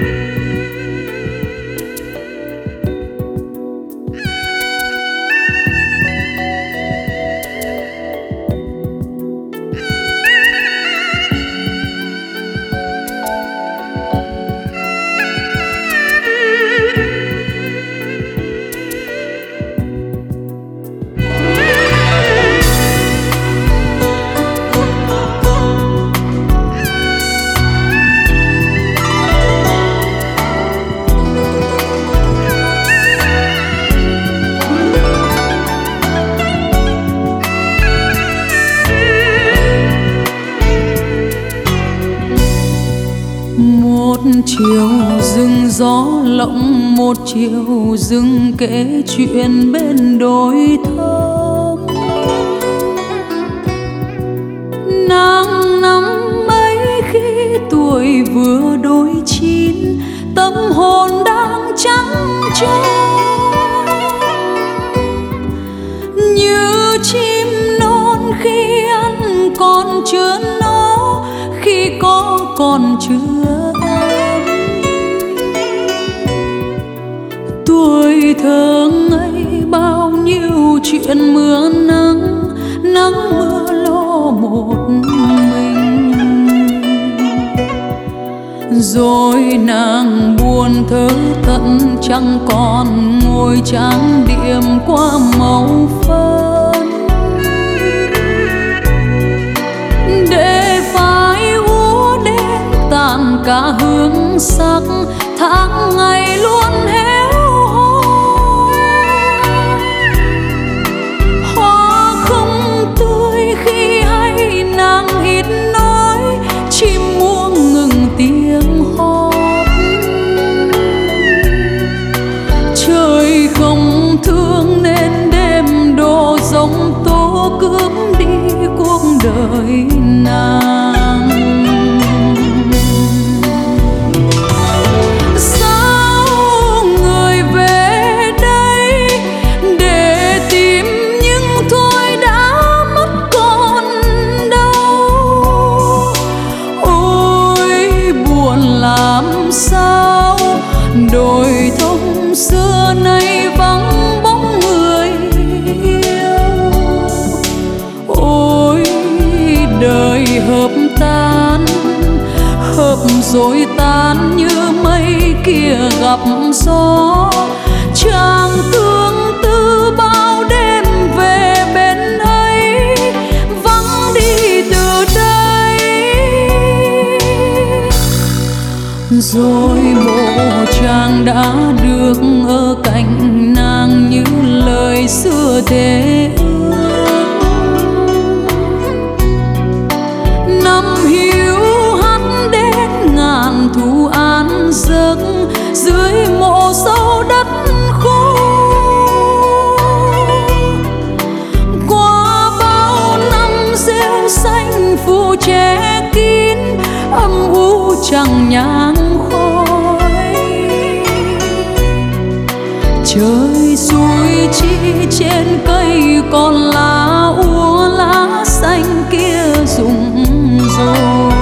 chiều rừng gió lộng, một chiều rừng kể chuyện bên đồi thơm. Nàng năm mấy khi tuổi vừa đôi chín, tâm hồn đang trắng trôi như chim non khi ăn còn chưa no, khi có còn chưa ấm. Tuổi thơ ngây bao nhiêu chuyện mưa nắng, nắng mưa lo một mình. Rồi nàng buồn thơ tận chẳng còn ngồi trang điểm qua màu phấn, để phai úa đến tàn cả hương sắc, tháng ngày luôn héo hon. Hoa không tươi khi hay nàng ít nói, chim muông ngừng tiếng hót. Trời không thương nên đêm đổ giông tố cướp đi cuộc đời nàng. Sao người về đây để tìm nhưng thôi đã mất còn đâu. Ôi buồn làm sao, đồi thông xưa nay vắng bóng người yêu. Ôi đời hợp tan, hợp rồi tan như mây kia gặp gió. Chàng tương tư bao đêm về bên ấy, vắng đi từ đây. Rồi mộ chàng đã được ở cạnh nàng như lời xưa thề ước. Năm hiu hắt đến ngàn thu an giấc, dưới mộ sâu đất khô. Qua bao năm rêu xanh phủ che kín, âm u chẳng nhang khói. Trời xuôi chi trên cây còn lá úa, lá xanh kia rụng rồi.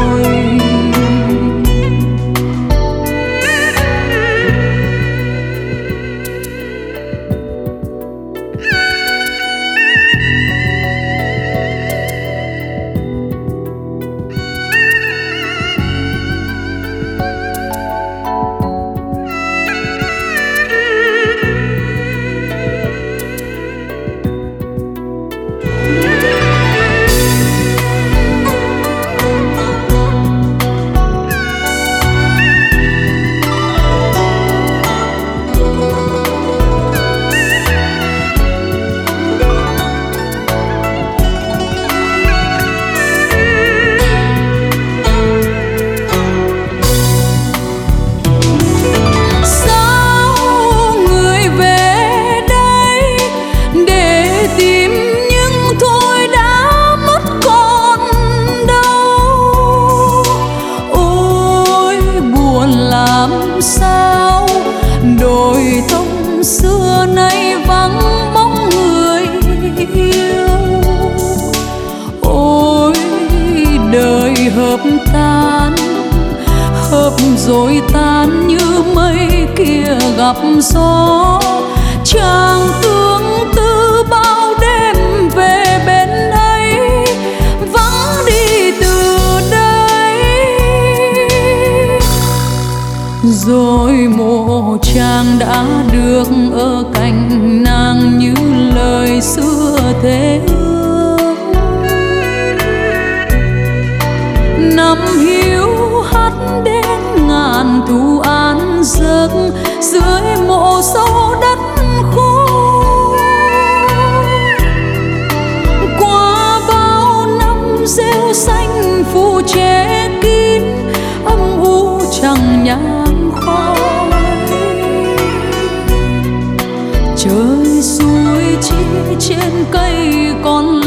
Sao đồi thông xưa nay vắng bóng người yêu. Ôi đời hợp tan, hợp rồi tan như mây kia gặp gió. Chàng tương tư bao đêm về bên ấy, vắng đi từ đây. Rồi mộ chàng đã được ở cạnh nàng như lời xưa thế ước. Năm hiu hắt đến ngàn thu an giấc, dưới mộ sâu đất khô. Qua bao năm rêu xanh phủ che kín, âm u chẳng nhang khói. Trời xuôi chỉ trên cây còn